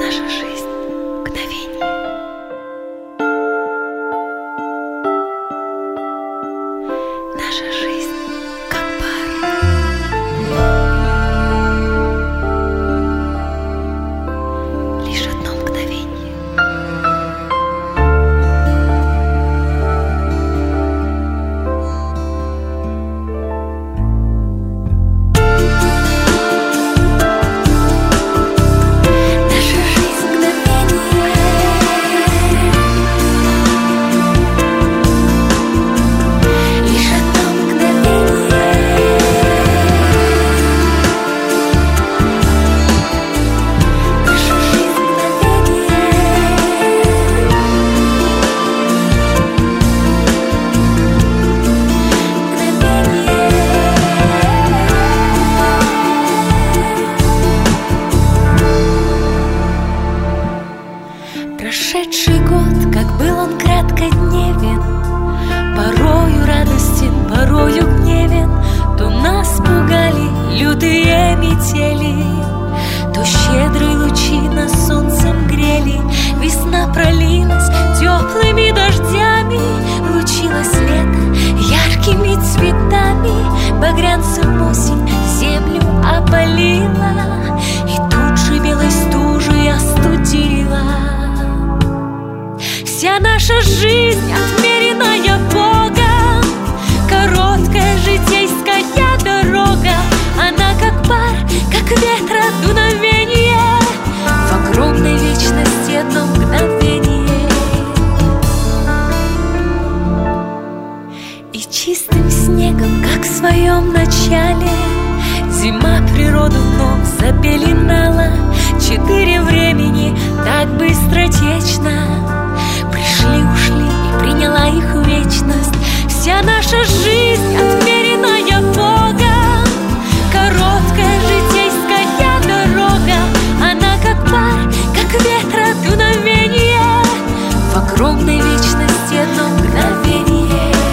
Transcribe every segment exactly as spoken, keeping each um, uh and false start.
Наша жизнь — мгновение. Наша жизнь как пар. Лишь одно мгновение. Наша жизнь мгновение. Лишь одно мгновение. Наша жизнь мгновение. Прошедший год, как был он краткодневен, порою радостен, порою гневен. То нас пугали лютые метели, то щедрые лучи нас солнцем грели. Весна пролилась теплыми дождями, лучилось лето яркими цветами. Багрянцем осень землю опалила и тут же белой стужей остудила. Вся наша жизнь, отмеренная Богом, короткая житейская дорога. Она как пар, как ветра дуновение, в огромной вечности одно мгновение. И чистым снегом, как в своем начале, зима природу вновь запеленала. Четыре времени так быстротечно пришли-ушли, и приняла их вечность. Вся наша жизнь, отмеренная Богом, короткая житейская дорога. Она как пар, как ветра дуновение, в огромной вечности одно мгновение.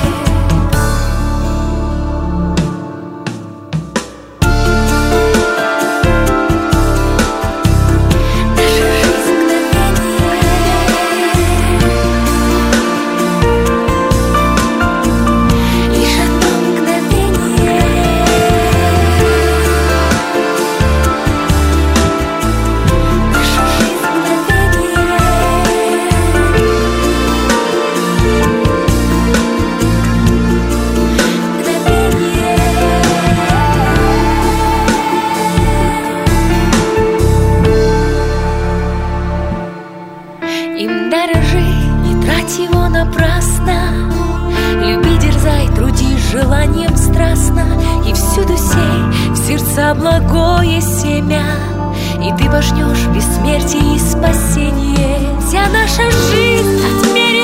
Им дорожи, не трать его напрасно, люби, дерзай, трудись желанием страстно. И всюду сей в сердца благое семя, и ты пожнешь бессмертие и спасение. Вся наша жизнь отмерена